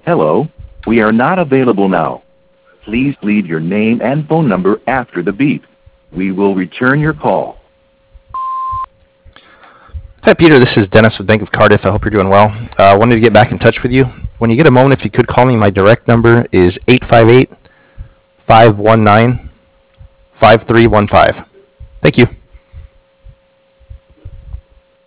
Hello, we are not available now. Please leave your name and phone number after the beep. We will return your call. Hi, Peter. This is Dennis with Bank of Cardiff. I hope you're doing well. I wanted to get back in touch with you. When you get a moment, if you could call me, my direct number is 858-519-5315. Thank you.